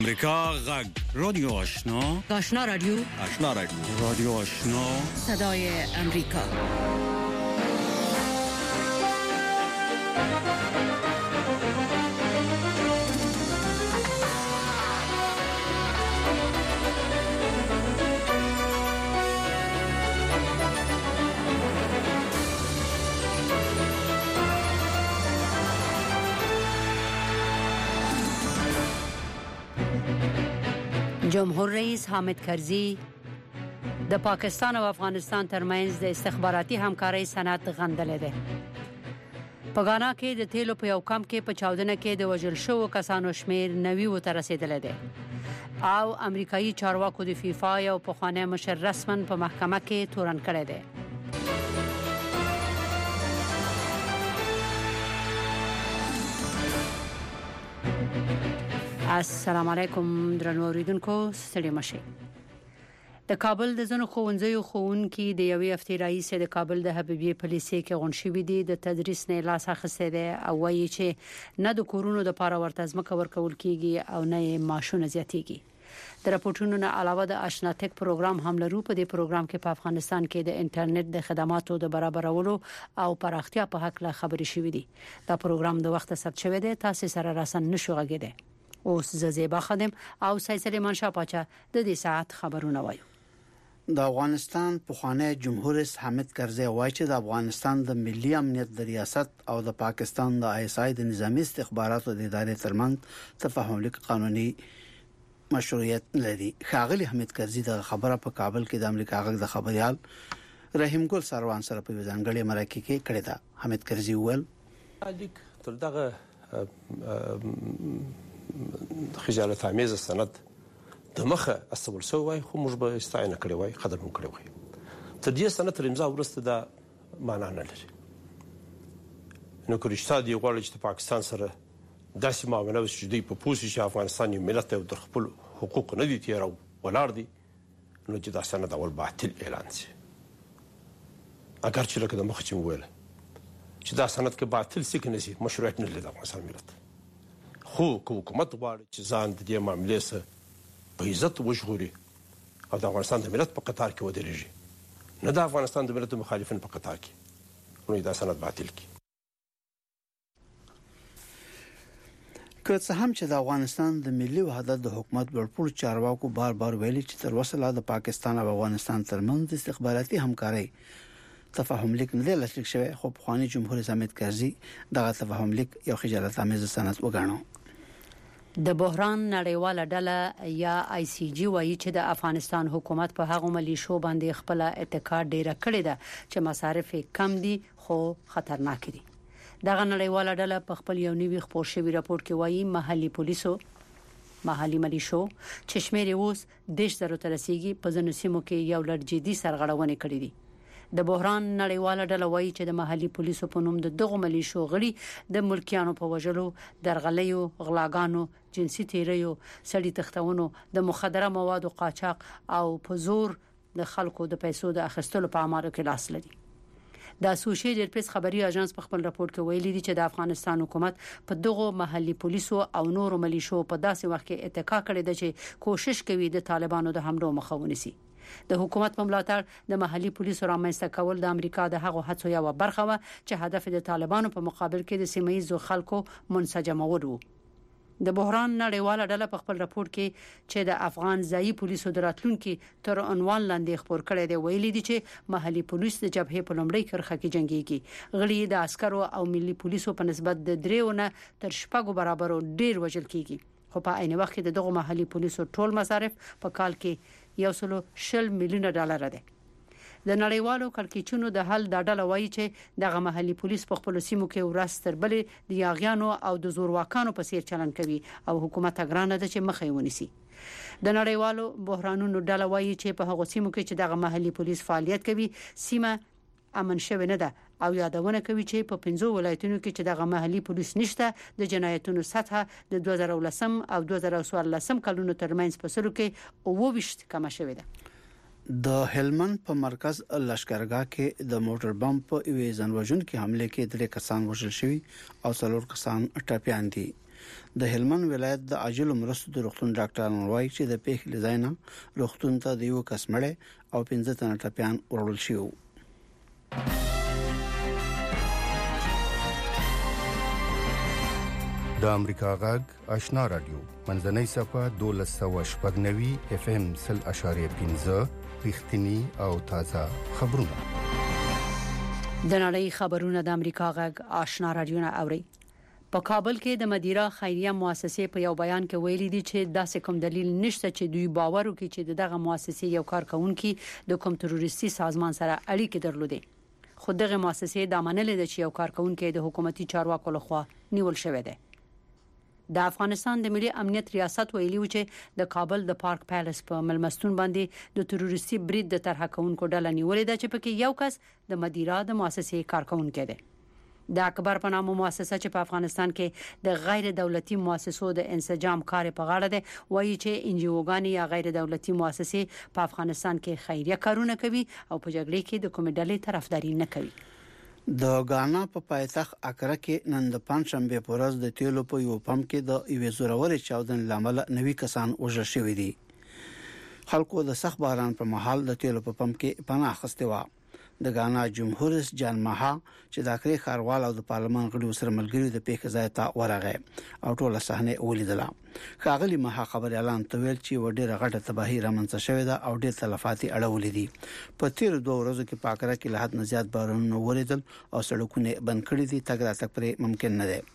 امریکا غږ رادیو آشنا رادیو رادیو آشنا صدای امریکا. جمهور رئیس حامد کرزی د پاکستان او افغانستان ترمنځ د استخباراتي همکارۍ سند غندلې ده. په غانا کې د تیلو په یو کمپ کې په چاودنه کې د وژل شوو کسانو شمیر 90 ته رسیدلی دی او امریکایي چارواکو د فیفا یو پخوانی مشر رسمن په محکمه کې تورن کړی دی. السلام علیکم درنو اوریدونکو، ستړي مشئ. د کابل د ځینو ښوونځیو ښوونکي د یوې هفتې راهیسې د کابل د حبیبي په لیسې کې غونډ شوي دي. د تدریس نه لاس اخیستی دی او وایي چې نه د کورونو دپاره ورته ځمکه ورکول کیږي او نه یې معاشونه زیاتیږي. د راپورټونو نه علاوه د آشنا تک پروګرام هم لرو. په دې پروګرام کې په افغانستان کې د انټرنیټ د خدماتو د برابرولو او پراختیا په حق له خبرې شوې دي. دا پروګرام د وخت ثبت شوی دی، تاسو سره راسن نشو غږیدئ. اوس زیبا خادم او سید منشا پاچا د دې ساعت خبرونه وایو. د افغانستان پخوانی جمهور رئیس حامد کرزی وایي چې د افغانستان د ملي امنیت د ریاست او د پاکستان د ISI د نظامی استخباراتو د ادارې ترمنځ تفاهم لیک قانوني مشروعیت لري. ښاغلي حامد کرزی د خبره په کابل کې د امریکا غږ د خبريال رحیم ګل سروان سره په ځانګړي مرکه کې کړی دا. حامد کرزی وویل لیک تر دغه خجالت آمیز سند د مخه استول سو وای، خو موږ به استعانه کړی وای، قدر مو کړی وای. تر دې سند تر امضا وروسته دا معنا نه لري. نو کورشتا دی غواړي چې پاکستان سره داسې معامله وشي چې دوی په پوسي چې افغانستان یو ملت او د خپل حقوق نه دي تیر او ولار دي، نو چې دا سند اول باطل اعلان شي. اگر چې لکه د مخه چې ویل چې دا سند کې باطل سي کنه شي مشروعیت نه لري د افغانستان ملت. خو حکومت غواړي چې ځان د دې معاملې سره په عزت وژغوري او د افغانستان د ملت په قطار کې ودرېږي، نه د افغانستان د ملت مخالفین په قطار کې، نو دا سند باطل کی. که څه هم چې د افغانستان د ملي وحدت د حکومت ورپور چارواکو بار بار ویلي چې تر اوسه لا د پاکستان او افغانستان ترمنځ استخباراتي همکاري تفاهم لیک نه دی لاسلیک شوی، خو پخوانی جمهور رئیس حامد کرزی دغه تفاهم لیک یو خجالت آمیز سند وګاڼو. د بحران نړیواله ډله یا ICG وایي چې د افغانستان حکومت په هغه ملیشو باندې خپل اتکا ډیره کړې ده چې مصارف کم دي خو خطرناک دي. دغه نړیواله ډله په خپل یو نوي خبر شوی راپور کې وایي محلي ملیشو چې شمیر اوس 10,000 ته رسیدي په ځینو سیمو کې یو لړ جدي سرغړونې کړې دي. د بحران نړیواله ډله وایي چې د محلي پولیسو په نوم د دغه ملیشو غړي د ملکیانو په وژلو، درغلیو، غلاګانو، جنسي تیریو، سړي تختونو، د مخدره موادو قاچاق او په زور د خلکو د پیسو د اخیستلو په اعمالو کې لاس لري. د اسوسییټډ پریس خبري اژانس په خپل راپور کې ویلي دي چې د افغانستان حکومت په دغه محلي پولیسو او نورو ملیشو په داسې وخت کې اتکا کړې ده چې کوشش کوي د طالبانو د حملو مخه ونیسي. د حکومت په ملاتړ د محلي پولیسو رامنځته کول د امریکا د هغو هڅو یو برخه و چې هدف د طالبانو په مقابل کې د سیمه‌ییزو خلکو منسجمول و. د بحران نړیواله ډله په خپل راپور کې چې د افغان ځایي پولیسو د راتلونکو تر عنوان لاندې خبر کړی دی ویلي دي چې محلي پولیس د جبهې په لومړۍ کرخه کې جنگيږي. غړي د عسکرو او ملي پولیسو په نسبت د 3 نه تر 6 برابر ډیر وژل کیږي، خو په عین وخت کې دغه محلي پولیسو ټول مصارف په کال کې $120 میلیون دي. د نړیوالو کړکېچونو د حل د ډله وایي چې دغه محلي پولیس په خپل سیمو کې ورځ تر بلې د یاغیانو او د زورواکانو په څیر چلند کوي او حکومت ګرانه ده چې مخه ونیسي. د نړیوالو بحرانونو ډله وایي چې په هغو سیمو کې چې دغه محلي پولیس فعالیت کوي سیمه امن شوه نه ده او یادونه کوي چې په 15 ولایتونو کې چې دغه محلي پولیس نشته د جنایتونو سطح د 2010 او 2014 کلونو ترمنځ په سلو کې 22 کم شوه ده. د هلمند په مرکز لشکرګاه کې د موټر بم په یوې ځانوژونکې حمله کې 3 کسان وژل شوي او 4 کسان ټپيان دي. د هلمند ولایت د عاجل مرستو د روغتون ډاکټران وايي چې د پیښې لزاینه روغتون ته د یو کس مړ او 15 تنه ټپيان ورول شو. د امریکا غږ آشنا رادیو منځنۍ صفه 1290 FM 0.15 رښتینی او تازه خبرونه. د نړۍ خبرونه د امریکا غږ آشنا رادیو نه اوري. په کابل کې د مدیره خیریه مؤسسې په یو بیان کې ویلي دي چې داسې کوم دلیل نشته چې دوی باور وکړي چې دغه مؤسسې یو کارکونکي د کوم تروریستي سازمان سره اړیکې درلودې. خو دغه مؤسسې د منلې د چې یو کارکونکي د حکومتي چارواکو لخوا نیول شوی دی. د افغانستان د ملي امنیت ریاست ویلي و چې د کابل د پارک پیلس په ملمستون باندې د تروریستي برید د طرح کونکو ډله نیولې ده چې پکې یو کس د مدیره د مؤسسې کارکونکي دی. د اکبر په نامه مؤسسه چې په افغانستان کې د غیر دولتي مؤسسو د انسجام کار په غاړه ده وایي چې انجیوګانی یا غیر دولتي مؤسسې په افغانستان کې خیریه کارونه کوي او په جګړه کې د کومې ډلې طرفداري نه کوي. د غانا په پایتخت اکرا کې نن د پنځشنبه په ورځ د تیلو په یو پمپ کې د یوې زورورې چاودن لامل 90 کسان وژل شوي دي. خلکو د سخت باران په مهال د تیلو په پمپ کې پناه اخیسته و. د غانا جمهور رئیس جان ماها چې د اکري خاروال او د پارلمان غړي سره ملګری د پیښې ځای ته ورغی او ټول صحنه ولیدله. خاغلی ماها خبر اعلان تویل چې وډیره غټه تباہي رامنځته شوې ده او ډېر تلفات اړولې دي. په تیر 2 ورځو کې پاکره کې له حد نه زیات باران وریدل او سړکونه بند کړي دي. تګ راتګ پرې ممکن نه دی.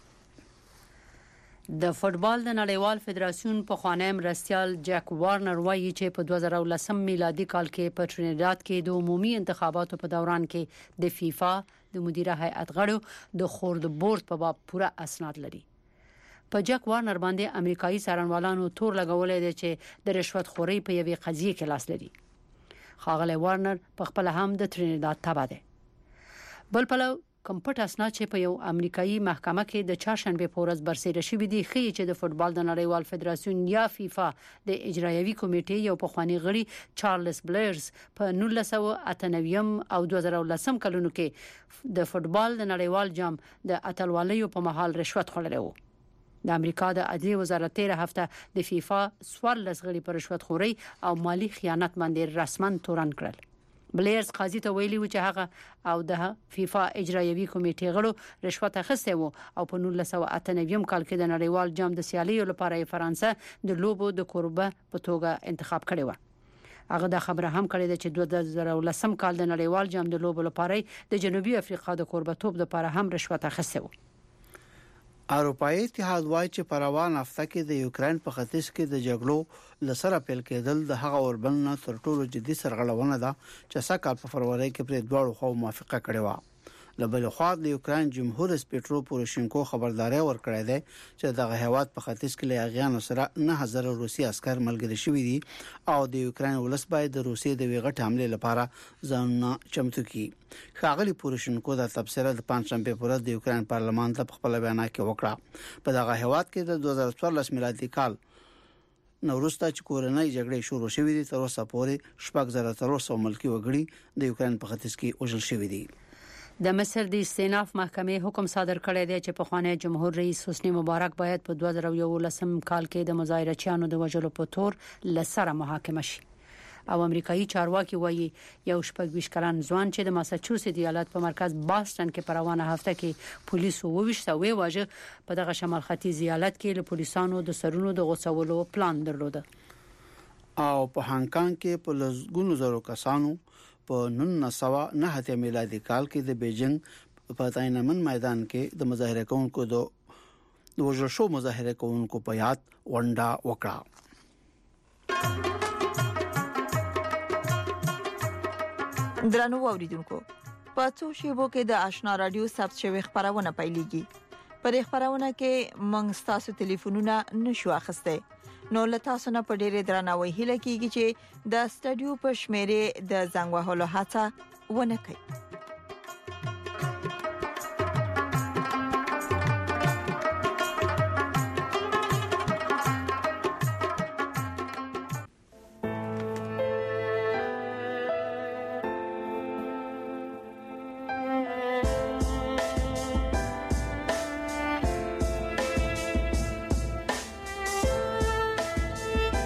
د فوتبال د نړیوال فدراسیون په خوانی مرستيال جک وارنر وایي چې په 2010 میلادي کال کې په ترینیداد کې د عمومي انتخاباتو په دوران کې د فیفا د مدیره هیئت غړو د خورد بورډ په باب پوره اسناد لري. په جک وارنر باندې امریکایي څارنوالانو تور لګولې دي چې د رشوت خوري په یوې قضیه کې لاس لري. خاغلی وارنر په خپل هم د ترینیداد تابع دی. بل پلو کمپټ اسناد چې په یو امریکایي محکمه کې د چهارشنبه په ورځ برسېره شوې دي خي چې د فوتبال د نړیوال فدراسیون یا فیفا د اجرایوي کمیټې یو پخوانی غړي چارلز بلیرز په 1998 او 2010 کلونو کې د فوتبال د نړیوال جام د اتلوالیو په محل رشوت خوړلی و. د امریکا د عدلیې وزارت 13 هفته د فیفا 14 غړي پر رشوت خوري او مالی خیانت باندې رسمن تورن کړل. بلیرز قاضي ته ویلي و چې هغه او د فیفا اجرایوي کمیټې غړو رشوت اخیسته و او په 1998 کال کې د نړیوال جام د سیالیو لپاره فرانسه د لوبو د کوربه په توګه انتخاب کړی و. هغه دا خبره هم کړې ده چې 2010 کال د نړیوال جام د لوبو لپاره د جنوبي افریقا د کوربه‌توب لپاره هم رشوت اخیسته و. اروپایي اتحاد وايي چې په روان هفته کې د یوکرين په ختیځ کې د جګړو لسره پیل کېدل د هغه اوربند تر ټولو جدي سرغړونه ده چې سکه په فروری کې پر دوه خو موافقه کړې و. لبل خو د یوکرين جمهور رئیس پیټرو پوروشینکو خبرداري ورکړې ده چې دغه هیواد په ختیځ کې له اغیانو سره 9000 روسي عسكر ملګری شوي دي او د یوکرين ولس باید د روسي د ویغټ حمله لپاره ځان چمتو کړي. خاغلی پوروشینکو د تبصره د پنځشنبه په ورځ د یوکرين پارلمان ته خپل بیان کې وکړه. په دغه هیواد کې د 2014 میلادي کال نوروسته چې کورنۍ جګړې شروع شوې دي تر اوسه پورې 8300 ملکی وګړي د یوکرين په ختیځ کې وژل شوي دي. د مصر د استئناف محکمې حکم صادر کړی دی چې په خوانی جمهور رئیس حسنی مبارک باید په 2011 کال کې د مظاهرچیانو د وژلو په تور لسره محاکمه شي. او امریکایي چارواکي وایي یو شپږ کلن ځوان چې د ماساچوسټس ایالت په مرکز باستون کې په روانه هفته کې پولیسو وویشته واژه په دغه شمال ختیځ ایالت کې له پولیسانو د سرونو د غوڅولو پلان درلوده. او په هانګ کانګ کې په لږونو زرو کسانو په 1909 میلادي کال کې د بیجینګ په تاینمن میدان کې د مظاهره کوونکو د وژل شو مظاهره کوونکو په یاد ونډه وکړه. درنو اوریدونکو په څو شیبو کې د آشنا رادیو ثبت شوی خبرونه پیلېږي. پر خبرونه کې موږ تاسو ټلیفونونه نشو اخسته. نو له تاسو نه په ډېر درناوي هیله کیږي چې د سټډیو په شمیره د زنګ وهلو هڅه ونه کړئ.